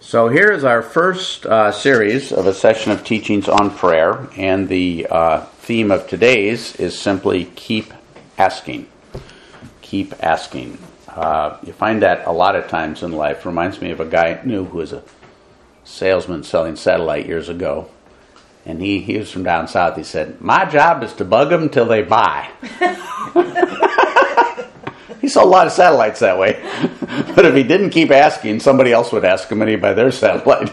So here is our first series of a session of teachings on prayer, and the theme of today's is simply keep asking. Keep asking. You find that a lot of times in life. Reminds me of a guy I knew who was a salesman selling satellite years ago, and he was from down south. He said, "My job is to bug them until they buy." He sold a lot of satellites that way. But if he didn't keep asking, somebody else would ask him and he'd buy their satellite.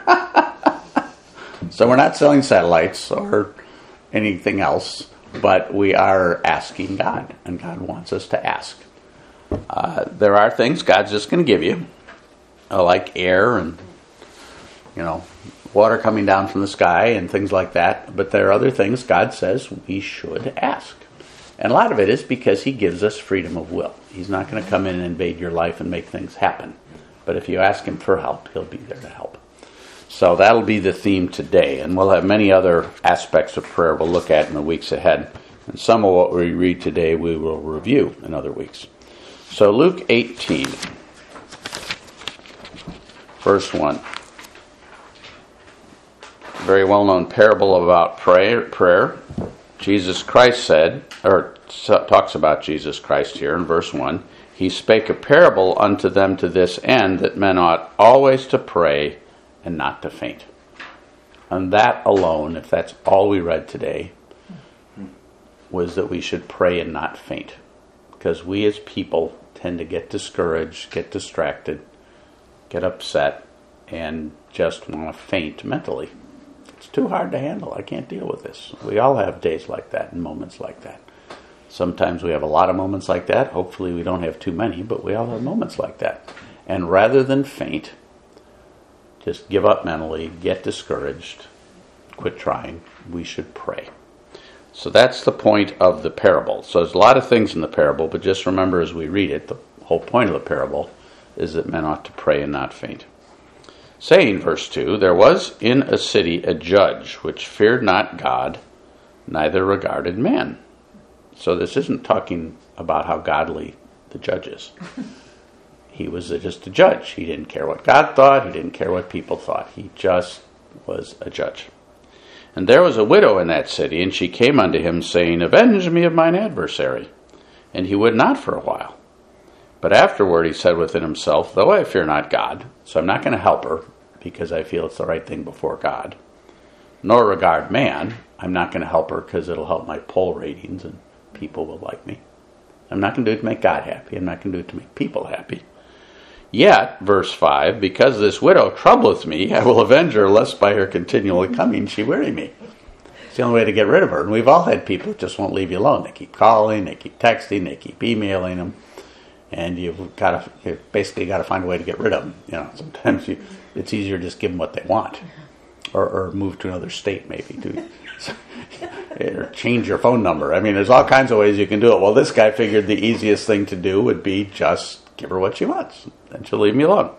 So we're not selling satellites or anything else, but we are asking God, and God wants us to ask. There are things God's just going to give you, like air and, water coming down from the sky and things like that. But there are other things God says we should ask. And a lot of it is because He gives us freedom of will. He's not going to come in and invade your life and make things happen. But if you ask Him for help, He'll be there to help. So that'll be the theme today. And we'll have many other aspects of prayer we'll look at in the weeks ahead. And some of what we read today we will review in other weeks. So Luke 18, verse 1. Very well-known parable about prayer. Jesus Christ talks about Jesus Christ here in verse 1. He spake a parable unto them to this end, that men ought always to pray and not to faint. And that alone, if that's all we read today, was that we should pray and not faint. Because we as people tend to get discouraged, get distracted, get upset, and just want to faint mentally. It's too hard to handle. I can't deal with this. We all have days like that and moments like that. Sometimes we have a lot of moments like that. Hopefully we don't have too many, but we all have moments like that. And rather than faint, just give up mentally, get discouraged, quit trying, we should pray. So that's the point of the parable. So there's a lot of things in the parable, but just remember as we read it, the whole point of the parable is that men ought to pray and not faint. Saying, verse 2, there was in a city a judge which feared not God, neither regarded man. So this isn't talking about how godly the judge is. He was just a judge. He didn't care what God thought. He didn't care what people thought. He just was a judge. And there was a widow in that city, and she came unto him, saying, Avenge me of mine adversary. And he would not for a while. But afterward he said within himself, Though I fear not God, so I'm not going to help her, because I feel it's the right thing before God, nor regard man, I'm not going to help her because it'll help my poll ratings and people will like me. I'm not going to do it to make God happy. I'm not going to do it to make people happy. Yet, verse 5, because this widow troubleth me, I will avenge her, lest by her continually coming she weary me. It's the only way to get rid of her. And we've all had people that just won't leave you alone. They keep calling, they keep texting, they keep emailing them. And you basically got to find a way to get rid of them. Sometimes it's easier to just give them what they want, or move to another state maybe, or change your phone number. I mean, there's all kinds of ways you can do it. Well, this guy figured the easiest thing to do would be just give her what she wants, and she'll leave me alone.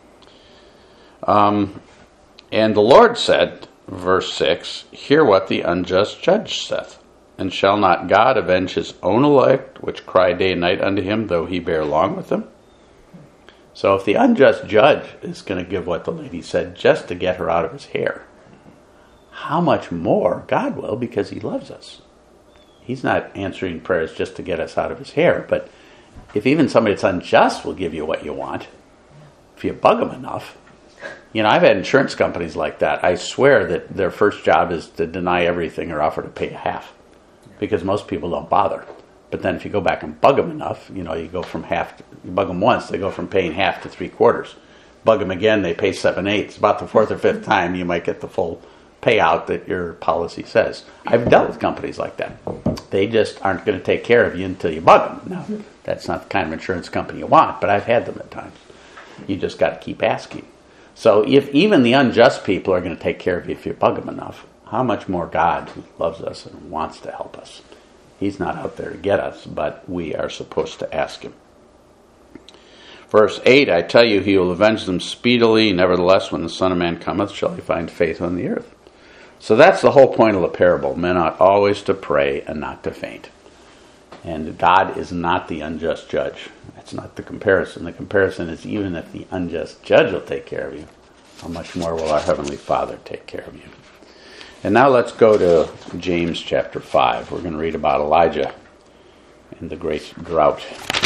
And the Lord said, verse 6, Hear what the unjust judge saith. And shall not God avenge his own elect, which cry day and night unto him, though he bear long with them? So if the unjust judge is going to give what the lady said just to get her out of his hair, how much more God will, because He loves us. He's not answering prayers just to get us out of His hair, but if even somebody that's unjust will give you what you want, if you bug them enough. I've had insurance companies like that. I swear that their first job is to deny everything or offer to pay half. Because most people don't bother. But then if you go back and bug them enough, you go from you bug them once, they go from paying half to 3/4. Bug them again, they pay 7/8. About the fourth or fifth time, you might get the full payout that your policy says. I've dealt with companies like that. They just aren't going to take care of you until you bug them. Now, that's not the kind of insurance company you want, but I've had them at times. You just got to keep asking. So if even the unjust people are going to take care of you if you bug them enough, how much more God, who loves us and wants to help us? He's not out there to get us, but we are supposed to ask Him. Verse 8, I tell you, He will avenge them speedily. Nevertheless, when the Son of Man cometh, shall He find faith on the earth. So that's the whole point of the parable. Men ought always to pray and not to faint. And God is not the unjust judge. That's not the comparison. The comparison is even if the unjust judge will take care of you, how much more will our Heavenly Father take care of you? And now let's go to James chapter 5. We're going to read about Elijah and the great drought.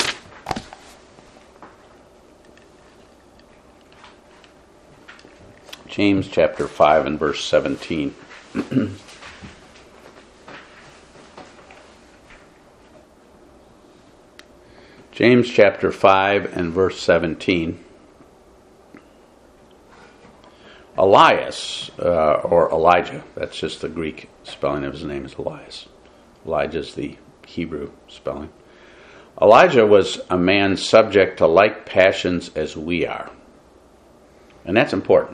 James chapter 5 and verse 17. James chapter 5 and verse 17. Elias, or Elijah, that's just the Greek spelling of his name is Elias. Elijah is the Hebrew spelling. Elijah was a man subject to like passions as we are. And that's important.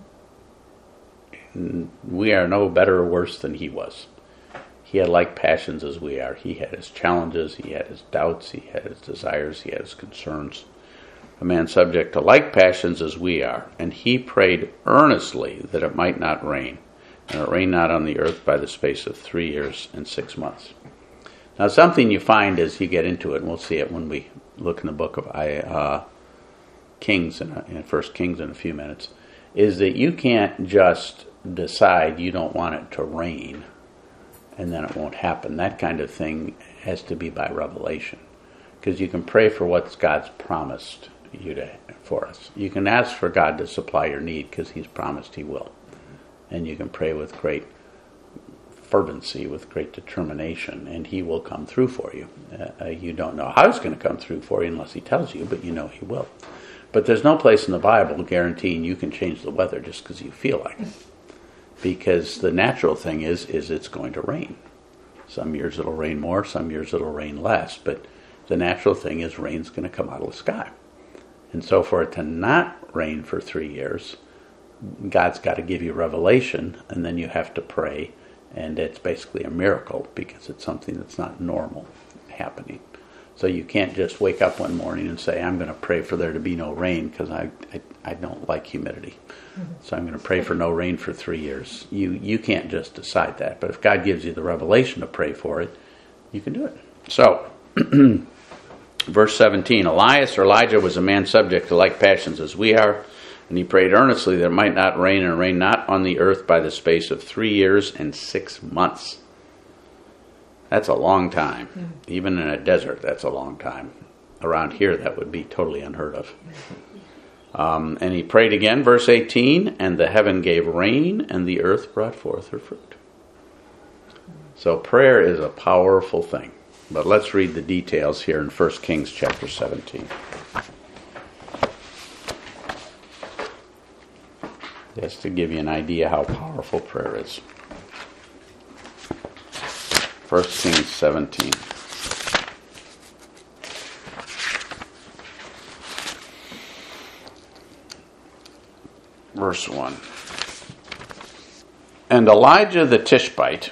We are no better or worse than he was. He had like passions as we are. He had his challenges, he had his doubts, he had his desires, he had his concerns. A man subject to like passions as we are. And he prayed earnestly that it might not rain. And it rained not on the earth by the space of 3 years and 6 months. Now something you find as you get into it, and we'll see it when we look in the book of Kings, in 1 Kings in a few minutes, is that you can't just decide you don't want it to rain and then it won't happen. That kind of thing has to be by revelation. Because you can pray for what God's promised for us. You can ask for God to supply your need because he's promised he will. And you can pray with great fervency, with great determination, and he will come through for you. You don't know how he's going to come through for you unless he tells you, but you know he will. But there's no place in the Bible guaranteeing you can change the weather just because you feel like it. Because the natural thing is it's going to rain. Some years it'll rain more, some years it'll rain less, but the natural thing is rain's going to come out of the sky. And so for it to not rain for 3 years, God's got to give you revelation, and then you have to pray, and it's basically a miracle because it's something that's not normal happening. So you can't just wake up one morning and say, I'm going to pray for there to be no rain because I don't like humidity. So I'm going to pray for no rain for 3 years. You can't just decide that. But if God gives you the revelation to pray for it, you can do it. So, verse 17, Elias or Elijah was a man subject to like passions as we are, and he prayed earnestly that it might not rain, and rain not on the earth by the space of 3 years and 6 months. That's a long time. Even in a desert, that's a long time. Around here, that would be totally unheard of. And he prayed again, verse 18, and the heaven gave rain, and the earth brought forth her fruit. So prayer is a powerful thing. But let's read the details here in 1 Kings chapter 17. Just to give you an idea how powerful prayer is. 1 Kings 17. Verse 1. And Elijah the Tishbite,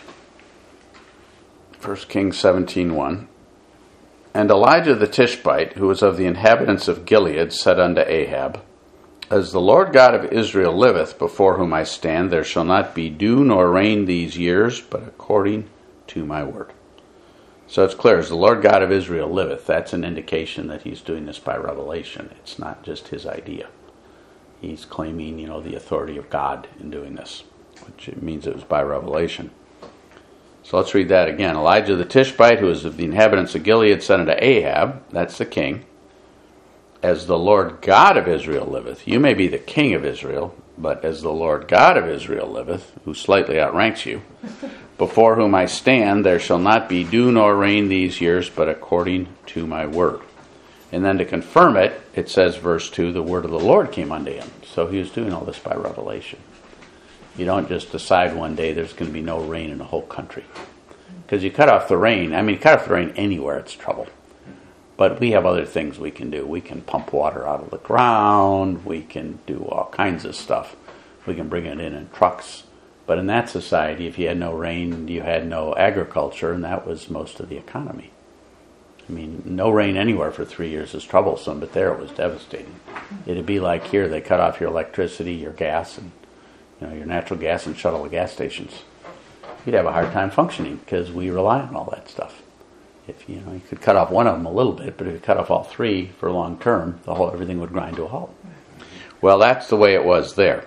1 Kings 17:1, and Elijah the Tishbite, who was of the inhabitants of Gilead, said unto Ahab, As the Lord God of Israel liveth, before whom I stand, there shall not be dew nor rain these years, but according to my word. So it's clear, as the Lord God of Israel liveth, that's an indication that he's doing this by revelation. It's not just his idea. He's claiming, the authority of God in doing this, which means it was by revelation. So let's read that again. Elijah the Tishbite, who is of the inhabitants of Gilead, said unto Ahab, that's the king, As the Lord God of Israel liveth. You may be the king of Israel, but as the Lord God of Israel liveth, who slightly outranks you, before whom I stand, there shall not be dew nor rain these years, but according to my word. And then to confirm it, it says, verse 2, the word of the Lord came unto him. So he was doing all this by revelation. You don't just decide one day there's going to be no rain in the whole country. Because you cut off the rain. Cut off the rain anywhere, it's trouble. But we have other things we can do. We can pump water out of the ground. We can do all kinds of stuff. We can bring it in trucks. But in that society, if you had no rain, you had no agriculture, and that was most of the economy. No rain anywhere for 3 years is troublesome, but there it was devastating. It'd be like here, they cut off your electricity, your gas, and your natural gas, and shut all the gas stations. You'd have a hard time functioning because we rely on all that stuff. If you could cut off one of them a little bit, but if you cut off all three for long term, everything would grind to a halt. Well, that's the way it was there.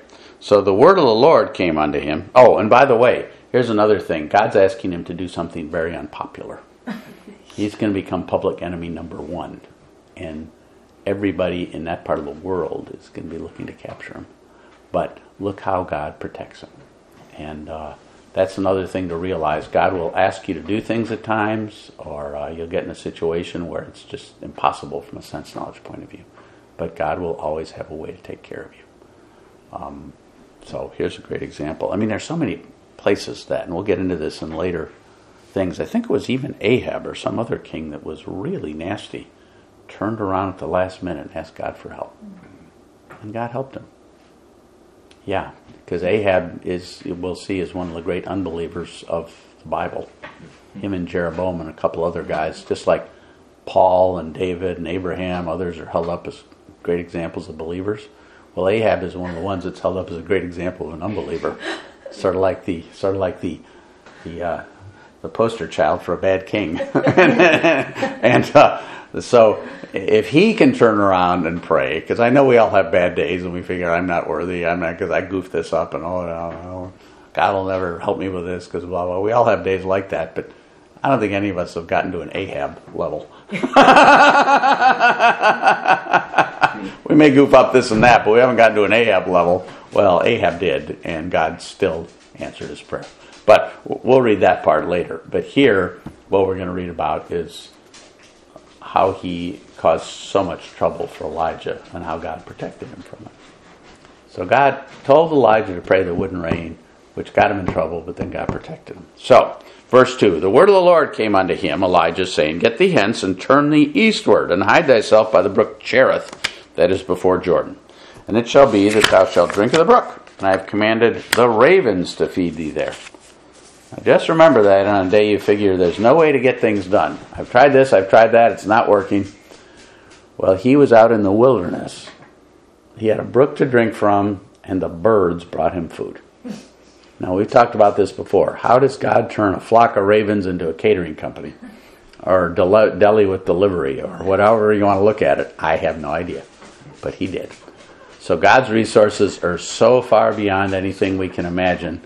So the word of the Lord came unto him. Oh, and by the way, here's another thing. God's asking him to do something very unpopular. He's going to become public enemy number 1. And everybody in that part of the world is going to be looking to capture him. But look how God protects him. And that's another thing to realize. God will ask you to do things at times, or you'll get in a situation where it's just impossible from a sense knowledge point of view. But God will always have a way to take care of you. So here's a great example. I mean, there's so many places that, and we'll get into this in later things. I think it was even Ahab or some other king that was really nasty, turned around at the last minute and asked God for help. And God helped him. Yeah, because Ahab we'll see, is one of the great unbelievers of the Bible. Him and Jeroboam and a couple other guys, just like Paul and David and Abraham, others are held up as great examples of believers. Well, Ahab is one of the ones that's held up as a great example of an unbeliever. Sort of like the poster child for a bad king. So if he can turn around and pray, because I know we all have bad days and we figure I'm not worthy, I'm not, because I goofed this up and God will never help me with this because blah blah. We all have days like that, but I don't think any of us have gotten to an Ahab level. We may goof up this and that, but we haven't gotten to an Ahab level. Well, Ahab did, and God still answered his prayer. But we'll read that part later. But here, what we're going to read about is how he caused so much trouble for Elijah and how God protected him from it. So God told Elijah to pray that it wouldn't rain, which got him in trouble, but then God protected him. So, verse 2, the word of the Lord came unto him, Elijah, saying, Get thee hence, and turn thee eastward, and hide thyself by the brook Cherith, that is before Jordan. And it shall be that thou shalt drink of the brook, and I have commanded the ravens to feed thee there. Now just remember that on a day you figure there's no way to get things done. I've tried this, I've tried that, it's not working. Well, he was out in the wilderness. He had a brook to drink from, and the birds brought him food. Now, we've talked about this before. How does God turn a flock of ravens into a catering company? Or deli with delivery, or whatever you want to look at it? I have no idea. But he did. So God's resources are so far beyond anything we can imagine.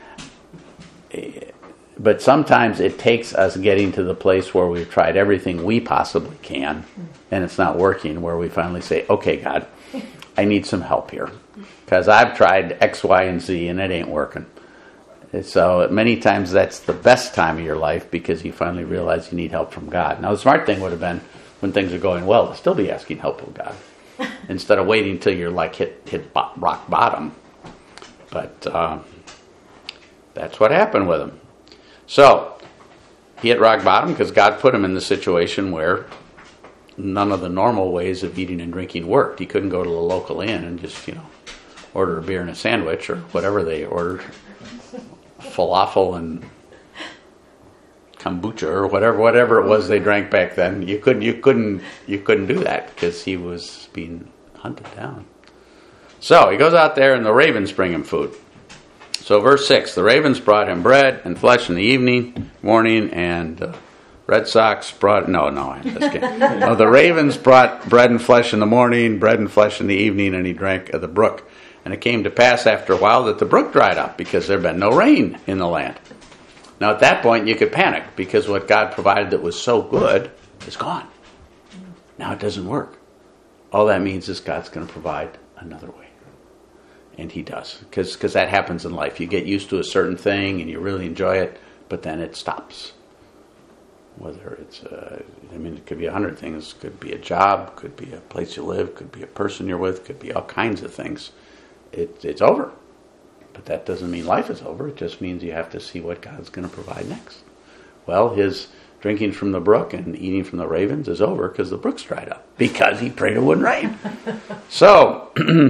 But sometimes it takes us getting to the place where we've tried everything we possibly can, and it's not working, where we finally say, okay, God, I need some help here. Because I've tried X, Y, and Z, and it ain't working. So many times that's the best time of your life because you finally realize you need help from God. Now the smart thing would have been when things are going well to still be asking help from God instead of waiting until you're like hit rock bottom. But that's what happened with him. So he hit rock bottom because God put him in the situation where none of the normal ways of eating and drinking worked. He couldn't go to the local inn and just order a beer and a sandwich or whatever they ordered. Falafel and kombucha or whatever it was they drank back then. You couldn't do that because he was being hunted down. So he goes out there and the ravens bring him food. So verse 6, the ravens brought him bread and flesh in the morning, and Red Sox brought, no, I'm just kidding. No, the ravens brought bread and flesh in the morning, bread and flesh in the evening, and he drank of the brook. And it came to pass after a while that the brook dried up because there had been no rain in the land. Now at that point you could panic because what God provided that was so good is gone. Now it doesn't work. All that means is God's going to provide another way. And he does. Because that happens in life. You get used to a certain thing and you really enjoy it, but then it stops. Whether it's, it could be 100 things. It could be a job, could be a place you live, could be a person you're with, could be all kinds of things. It's over. But that doesn't mean life is over. It just means you have to see what God's going to provide next. Well, his drinking from the brook and eating from the ravens is over because the brook's dried up. Because he prayed it wouldn't rain. So,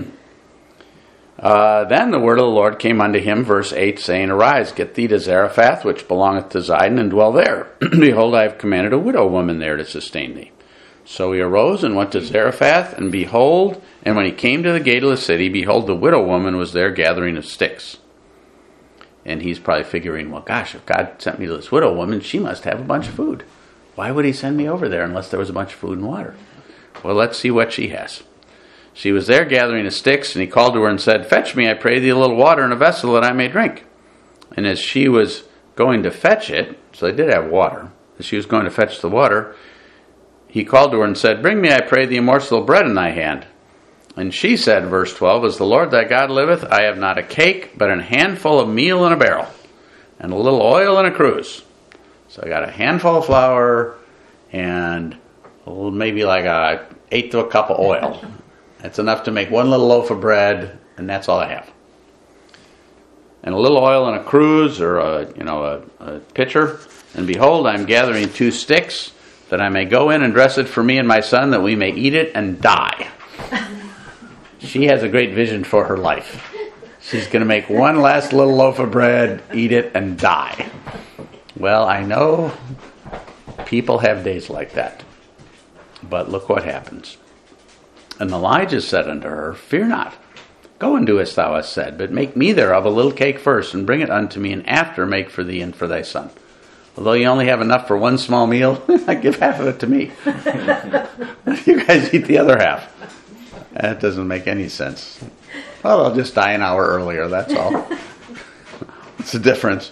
then the word of the Lord came unto him, verse 8, saying, Arise, get thee to Zarephath, which belongeth to Zidon, and dwell there. Behold, I have commanded a widow woman there to sustain thee. So he arose and went to Zarephath, and behold, and when he came to the gate of the city, behold, the widow woman was there gathering of sticks. And he's probably figuring, well, gosh, if God sent me to this widow woman, she must have a bunch of food. Why would he send me over there unless there was a bunch of food and water? Well, let's see what she has. She was there gathering the sticks, and he called to her and said, "Fetch me, I pray thee, a little water in a vessel that I may drink." And as she was going to fetch it, so they did have water, as she was going to fetch the water, he called to her and said, "Bring me, I pray thee, a morsel of bread in thy hand." And she said, verse 12, "As the Lord thy God liveth, I have not a cake, but a handful of meal in a barrel, and a little oil in a cruse." So I got a handful of flour and maybe like an eighth of a cup of oil. That's enough to make one little loaf of bread, and that's all I have. And a little oil in a cruse, or a pitcher. And behold, I am gathering 2 sticks, that I may go in and dress it for me and my son, that we may eat it and die. She has a great vision for her life. She's going to make one last little loaf of bread, eat it, and die. Well, I know people have days like that. But look what happens. And Elijah said unto her, "Fear not. Go and do as thou hast said, but make me thereof a little cake first, and bring it unto me, and after make for thee and for thy son. Although you only have enough for one small meal, give half of it to me. You guys eat the other half." That doesn't make any sense. Well, I'll just die an hour earlier, that's all. What's the difference?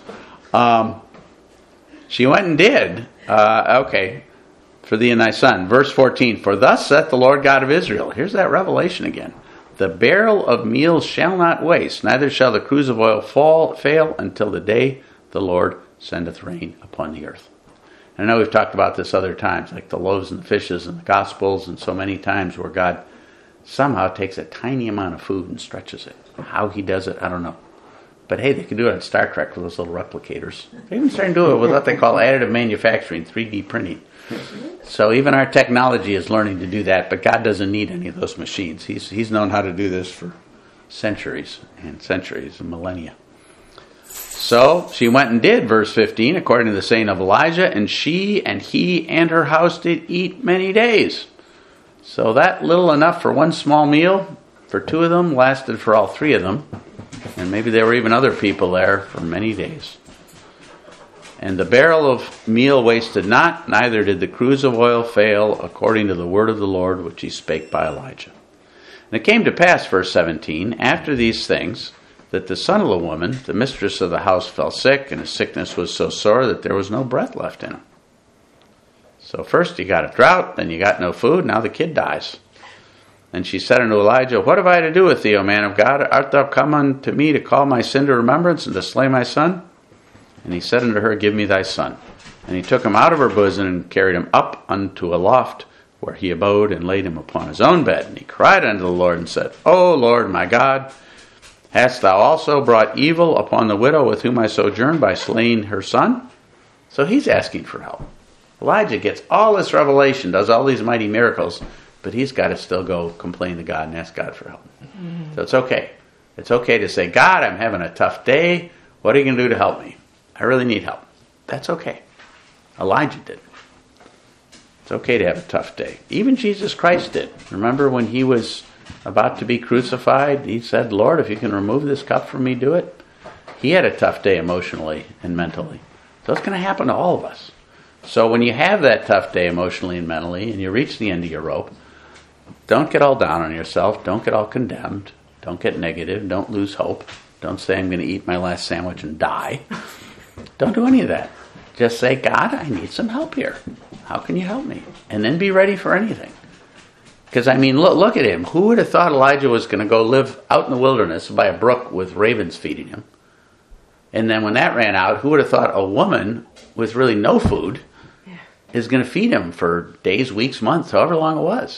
She went and did. For thee and thy son. Verse 14, "For thus saith the Lord God of Israel." Here's that revelation again. "The barrel of meal shall not waste, neither shall the cruse of oil fail until the day the Lord sendeth rain upon the earth." And I know we've talked about this other times, like the loaves and the fishes and the Gospels, and so many times where God somehow takes a tiny amount of food and stretches it. How he does it, I don't know. But hey, they can do it on Star Trek with those little replicators. They're even starting to do it with what they call additive manufacturing, 3D printing. So even our technology is learning to do that, but God doesn't need any of those machines. He's known how to do this for centuries and centuries and millennia. So she went and did, verse 15, according to the saying of Elijah, and she and he and her house did eat many days. So that little enough for one small meal for 2 of them lasted for all 3 of them. And maybe there were even other people there for many days. "And the barrel of meal wasted not, neither did the cruse of oil fail, according to the word of the Lord, which he spake by Elijah. And it came to pass," verse 17, "after these things, that the son of the woman, the mistress of the house, fell sick, and his sickness was so sore that there was no breath left in him." So first you got a drought, then you got no food, now the kid dies. "And she said unto Elijah, What have I to do with thee, O man of God? Art thou come unto me to call my sin to remembrance, and to slay my son? And he said unto her, Give me thy son. And he took him out of her bosom, and carried him up unto a loft, where he abode, and laid him upon his own bed. And he cried unto the Lord, and said, O Lord my God, hast thou also brought evil upon the widow with whom I sojourned, by slaying her son?" So he's asking for help. Elijah gets all this revelation, does all these mighty miracles, but he's got to still go complain to God and ask God for help. So it's okay. It's okay to say, "God, I'm having a tough day. What are you going to do to help me? I really need help." That's okay. Elijah did. It's okay to have a tough day. Even Jesus Christ did. Remember when he was about to be crucified, he said, "Lord, if you can remove this cup from me, do it." He had a tough day emotionally and mentally. So it's going to happen to all of us. So when you have that tough day emotionally and mentally, and you reach the end of your rope, don't get all down on yourself. Don't get all condemned. Don't get negative. Don't lose hope. Don't say, "I'm going to eat my last sandwich and die." Don't do any of that. Just say, "God, I need some help here. How can you help me?" And then be ready for anything. Because, look at him. Who would have thought Elijah was going to go live out in the wilderness by a brook with ravens feeding him? And then when that ran out, who would have thought a woman with really no food is going to feed him for days, weeks, months, however long it was?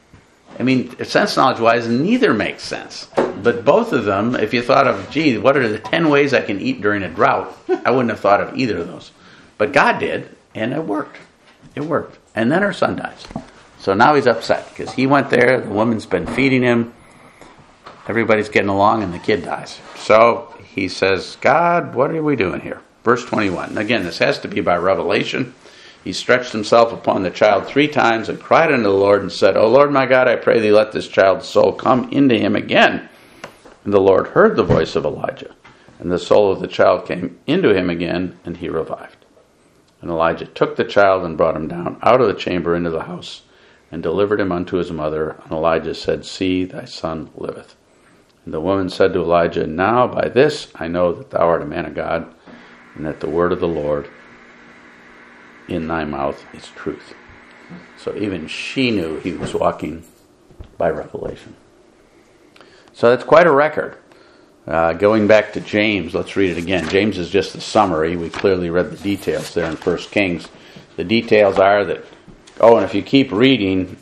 Sense knowledge-wise, neither makes sense. But both of them, if you thought of, gee, what are the 10 ways I can eat during a drought? I wouldn't have thought of either of those. But God did, and it worked. It worked. And then her son dies. So now he's upset, because he went there, the woman's been feeding him, everybody's getting along, and the kid dies. So he says, "God, what are we doing here?" Verse 21. Again, this has to be by revelation. He stretched himself upon the child 3 times and cried unto the Lord and said, O Lord my God, I pray thee, let this child's soul come into him again. And the Lord heard the voice of Elijah, and the soul of the child came into him again, and he revived. And Elijah took the child and brought him down out of the chamber into the house. and delivered him unto his mother. And Elijah said, See, thy son liveth. And the woman said to Elijah, Now by this I know that thou art a man of God, and that the word of the Lord in thy mouth is truth. So even she knew he was walking by revelation. So that's quite a record. Going back to James, let's read it again. James is just the summary. We clearly read the details there in 1 Kings. The details are that, and if you keep reading,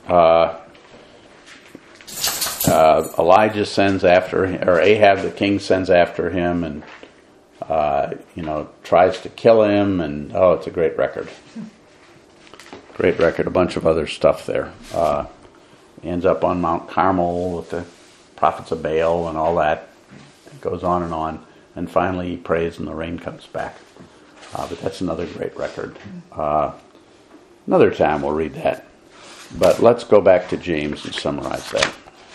Elijah sends after him, or Ahab the king sends after him, and tries to kill him, and it's a great record. Great record. A bunch of other stuff there. Ends up on Mount Carmel with the prophets of Baal and all that. It goes on, and finally he prays and the rain comes back. But that's another great record. Another time we'll read that. But let's go back to James and summarize that.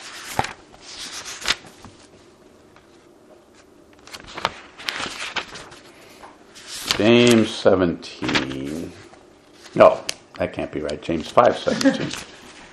James 17. No, that can't be right. James 5:17.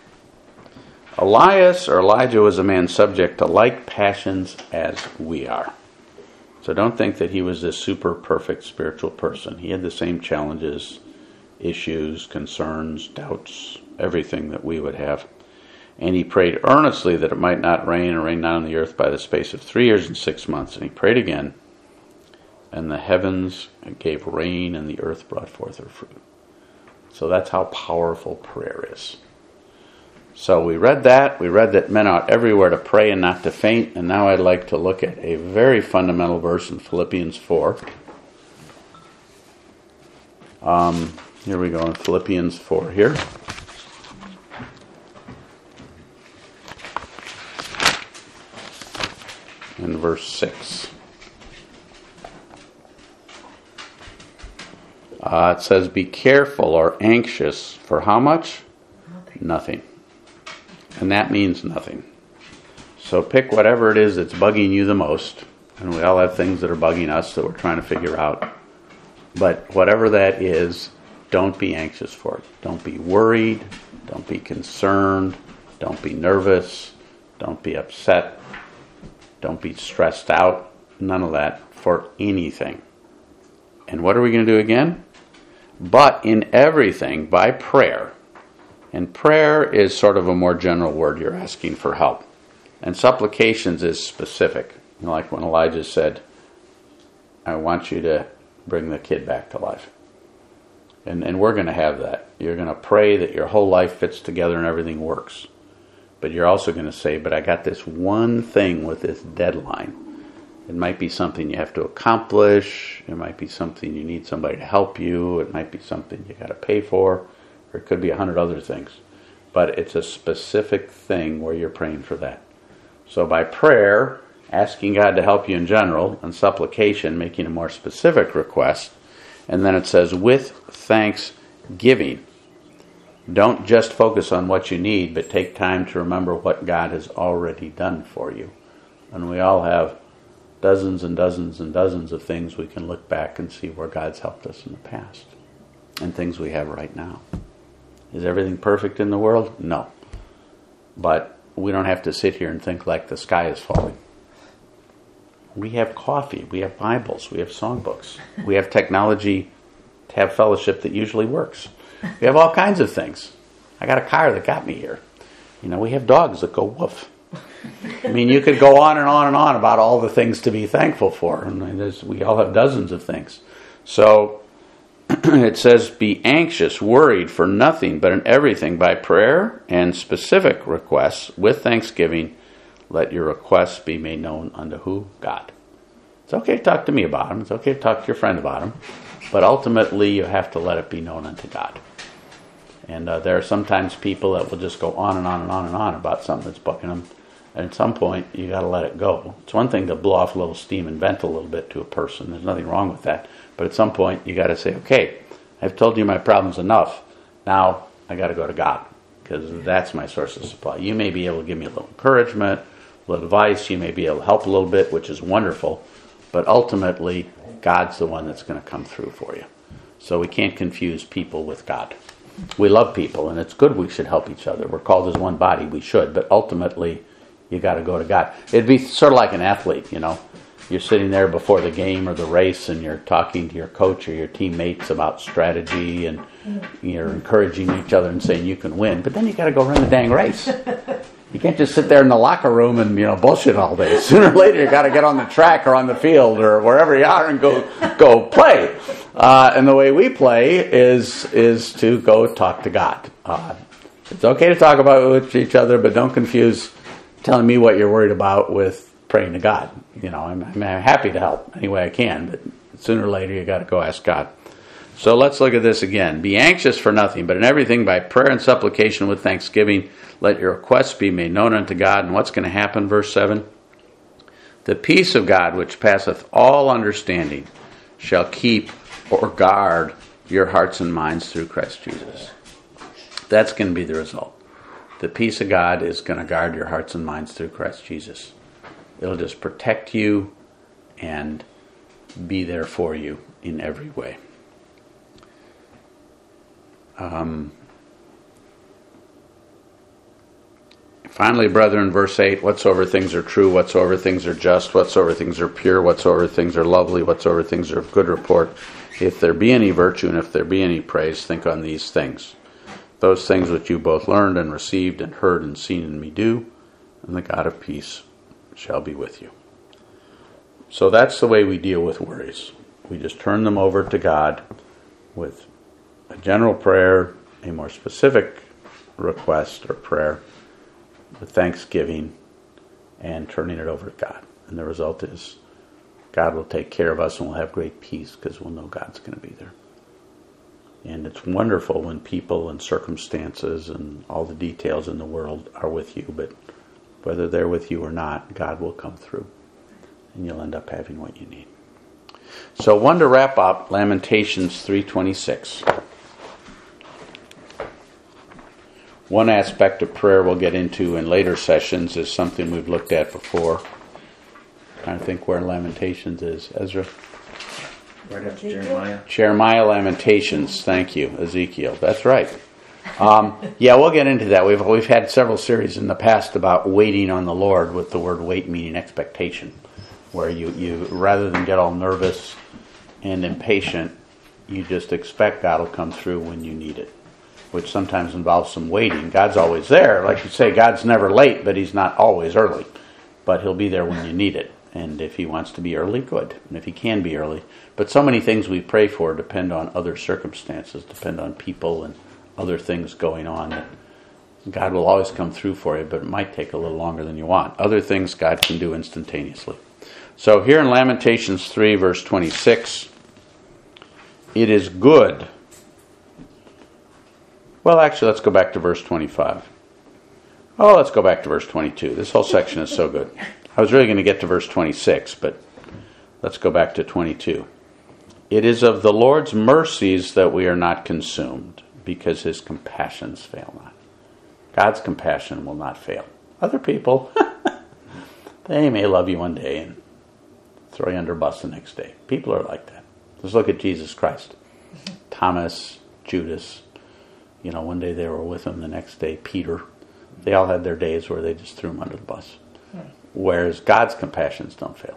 Elias or Elijah was a man subject to like passions as we are. So don't think that he was this super perfect spiritual person. He had the same challenges, issues, concerns, doubts, everything that we would have. And he prayed earnestly that it might not rain and rain not on the earth by the space of 3 years and 6 months. And he prayed again, and the heavens gave rain and the earth brought forth her fruit. So that's how powerful prayer is. So we read that. We read that men ought everywhere to pray and not to faint. And now I'd like to look at a very fundamental verse in Philippians 4. Here we go in Philippians 4 here. In verse 6. It says, Be careful or anxious for how much? Nothing. And that means nothing. So pick whatever it is that's bugging you the most. And we all have things that are bugging us that we're trying to figure out. But whatever that is, don't be anxious for it. Don't be worried. Don't be concerned. Don't be nervous. Don't be upset. Don't be stressed out. None of that for anything. And what are we going to do again? But in everything, by prayer. And prayer is sort of a more general word. You're asking for help. And supplications is specific. Like when Elijah said, I want you to bring the kid back to life. And we're going to have that. You're going to pray that your whole life fits together and everything works. But you're also going to say, but I got this one thing with this deadline. It might be something you have to accomplish. It might be something you need somebody to help you. It might be something you got to pay for. Or it could be 100 other things. But it's a specific thing where you're praying for that. So by prayer, asking God to help you in general, and supplication, making a more specific request. And then it says, with thanksgiving. Don't just focus on what you need, but take time to remember what God has already done for you. And we all have dozens and dozens and dozens of things we can look back and see where God's helped us in the past. And things we have right now. Is everything perfect in the world? No. But we don't have to sit here and think like the sky is falling. We have coffee, we have Bibles, we have songbooks, we have technology to have fellowship that usually works. We have all kinds of things. I got a car that got me here. We have dogs that go woof. I mean, you could go on and on and on about all the things to be thankful for. And we all have dozens of things. So it says, be anxious, worried for nothing, but in everything by prayer and specific requests with thanksgiving. Let your requests be made known unto who? God. It's okay to talk to me about them. It's okay to talk to your friend about them. But ultimately, you have to let it be known unto God. And there are sometimes people that will just go on and on and on and on about something that's bugging them. And at some point, you got to let it go. It's one thing to blow off a little steam and vent a little bit to a person. There's nothing wrong with that. But at some point, you got to say, okay, I've told you my problems enough. Now, I got to go to God. Because that's my source of supply. You may be able to give me a little encouragement, a little advice. You may be able to help a little bit, which is wonderful. But ultimately, God's the one that's going to come through for you. So we can't confuse people with God. we love people, and it's good we should help each other. We're called as one body, we should, but ultimately you got to go to God. It'd be sort of like an athlete, You're sitting there before the game or the race, and you're talking to your coach or your teammates about strategy, and you're encouraging each other and saying you can win. But then you got to go run the dang race. You can't just sit there in the locker room and bullshit all day. Sooner or later, you got to get on the track or on the field or wherever you are and go play. And the way we play is to go talk to God. It's okay to talk about it with each other, but don't confuse telling me what you're worried about with praying to God. I'm happy to help any way I can, but sooner or later you got to go ask God. So let's look at this again. Be anxious for nothing, but in everything by prayer and supplication with thanksgiving, let your requests be made known unto God. And what's going to happen? Verse 7. The peace of God, which passeth all understanding, shall keep or guard your hearts and minds through Christ Jesus. That's going to be the result. The peace of God is going to guard your hearts and minds through Christ Jesus. It'll just protect you and be there for you in every way. Finally, brethren, verse 8, whatsoever things are true, whatsoever things are just, whatsoever things are pure, whatsoever things are lovely, whatsoever things are of good report, if there be any virtue and if there be any praise, think on these things. Those things which you both learned and received and heard and seen in me do, and the God of peace shall be with you. So that's the way we deal with worries. We just turn them over to God with a general prayer, a more specific request or prayer, with thanksgiving, and turning it over to God. And the result is God will take care of us and we'll have great peace because we'll know God's going to be there. And it's wonderful when people and circumstances and all the details in the world are with you, but whether they're with you or not, God will come through and you'll end up having what you need. So one to wrap up, Lamentations 3:26. One aspect of prayer we'll get into in later sessions is something we've looked at before. I'm trying to think where Lamentations is. Ezra? Right after Jeremiah. Jeremiah, Lamentations. Thank you. Ezekiel. That's right. Yeah, we'll get into that. We've had several series in the past about waiting on the Lord, with the word wait meaning expectation, where you rather than get all nervous and impatient, you just expect God will come through when you need it, which sometimes involves some waiting. God's always there. Like you say, God's never late, but He's not always early. But He'll be there when you need it. And if He wants to be early, good. And if He can be early. But so many things we pray for depend on other circumstances, depend on people and other things going on. That God will always come through for you, but it might take a little longer than you want. Other things God can do instantaneously. So here in Lamentations 3, verse 26, it is good. Well, actually, let's go back to verse 25. Oh, let's go back to verse 22. This whole section is so good. I was really going to get to verse 26, but let's go back to 22. It is of the Lord's mercies that we are not consumed, because His compassions fail not. God's compassion will not fail. Other people, they may love you one day and throw you under a bus the next day. People are like that. Just look at Jesus Christ. Thomas, Judas, one day they were with Him, the next day Peter. They all had their days where they just threw Him under the bus. Whereas God's compassions don't fail.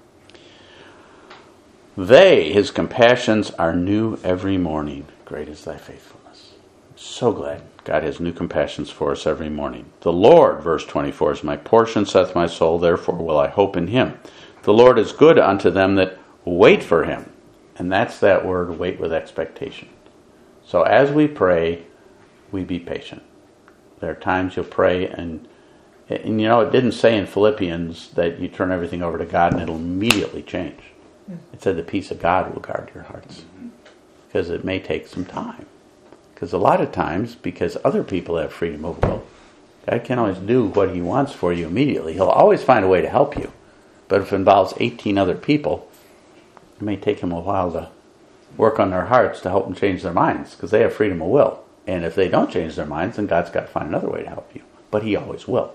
His compassions are new every morning. Great is thy faithfulness. I'm so glad God has new compassions for us every morning. The Lord, verse 24, is my portion, saith my soul, therefore will I hope in Him. The Lord is good unto them that wait for Him. And that's that word, wait with expectation. So as we pray, we be patient. There are times you'll pray and it didn't say in Philippians that you turn everything over to God and it'll immediately change. It said the peace of God will guard your hearts. Because it may take some time. Because a lot of times, because other people have freedom of will, God can't always do what He wants for you immediately. He'll always find a way to help you. But if it involves 18 other people, it may take Him a while to work on their hearts to help them change their minds. Because they have freedom of will. And if they don't change their minds, then God's got to find another way to help you. But He always will.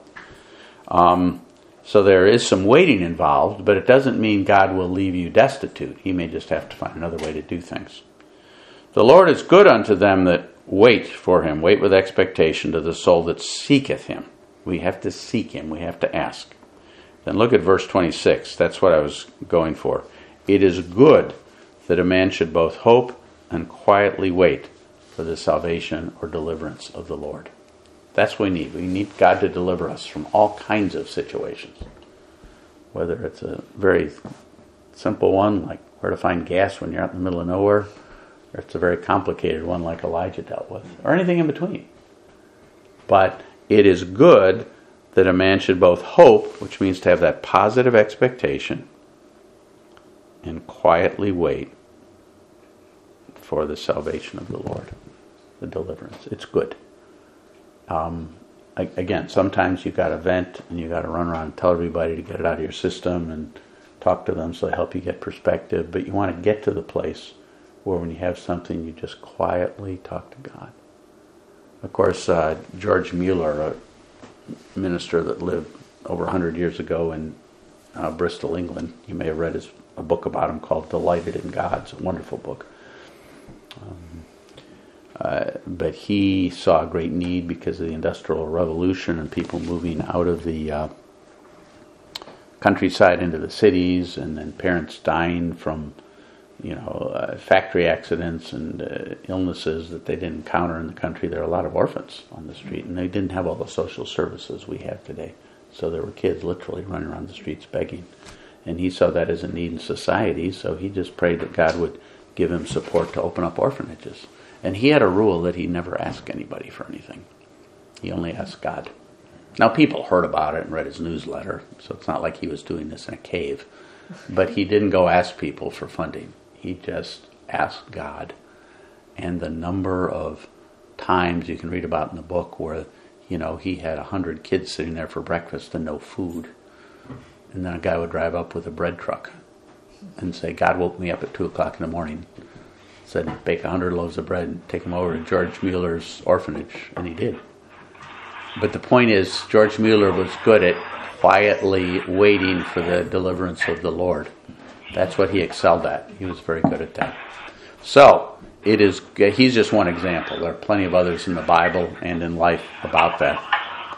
So there is some waiting involved, but it doesn't mean God will leave you destitute. He may just have to find another way to do things. The Lord is good unto them that wait for him, wait with expectation to the soul that seeketh him. We have to seek him, we have to ask. Then look at verse 26. That's what I was going for. It is good that a man should both hope and quietly wait for the salvation or deliverance of the Lord. That's what we need. We need God to deliver us from all kinds of situations. Whether it's a very simple one, like where to find gas when you're out in the middle of nowhere, or it's a very complicated one like Elijah dealt with, or anything in between. But it is good that a man should both hope, which means to have that positive expectation, and quietly wait for the salvation of the Lord, the deliverance. It's good. Again, sometimes you got to vent and you got to run around and tell everybody to get it out of your system and talk to them so they help you get perspective. But you want to get to the place where when you have something, you just quietly talk to God. Of course, George Mueller, a minister that lived over 100 years ago in Bristol, England, you may have read a book about him called Delighted in God. It's a wonderful book. But he saw a great need because of the Industrial Revolution and people moving out of the countryside into the cities, and then parents dying from factory accidents and illnesses that they didn't encounter in the country. There are a lot of orphans on the street, and they didn't have all the social services we have today. So there were kids literally running around the streets begging. And he saw that as a need in society, so he just prayed that God would give him support to open up orphanages. And he had a rule that he never asked anybody for anything. He only asked God. Now, people heard about it and read his newsletter, so it's not like he was doing this in a cave. But he didn't go ask people for funding. He just asked God. And the number of times you can read about in the book where, he had 100 kids sitting there for breakfast and no food. And then a guy would drive up with a bread truck and say, God woke me up at 2 o'clock in the morning. Said, bake 100 loaves of bread and take them over to George Mueller's orphanage. And he did. But the point is, George Mueller was good at quietly waiting for the deliverance of the Lord. That's what he excelled at. He was very good at that. So, he's just one example. There are plenty of others in the Bible and in life about that.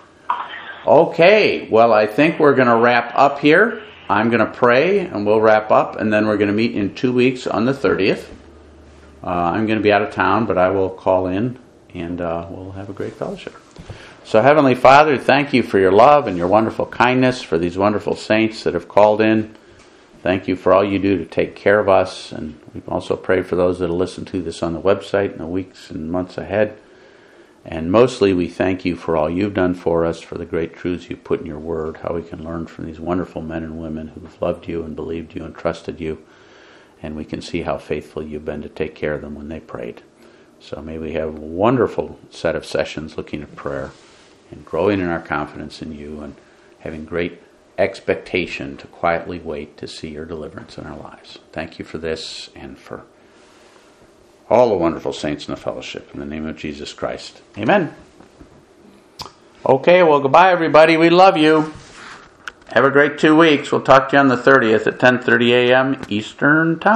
Okay, well, I think we're going to wrap up here. I'm going to pray, and we'll wrap up, and then we're going to meet in 2 weeks on the 30th. I'm going to be out of town, but I will call in, and we'll have a great fellowship. So, Heavenly Father, thank you for your love and your wonderful kindness for these wonderful saints that have called in. Thank you for all you do to take care of us, and we also pray for those that will listen to this on the website in the weeks and months ahead. And mostly we thank you for all you've done for us, for the great truths you put in your word, how we can learn from these wonderful men and women who've loved you and believed you and trusted you. And we can see how faithful you've been to take care of them when they prayed. So may we have a wonderful set of sessions looking at prayer and growing in our confidence in you and having great expectation to quietly wait to see your deliverance in our lives. Thank you for this and for all the wonderful saints in the fellowship. In the name of Jesus Christ. Amen. Okay, well, goodbye, everybody. We love you. Have a great 2 weeks. We'll talk to you on the 30th at 10:30 a.m. Eastern Time.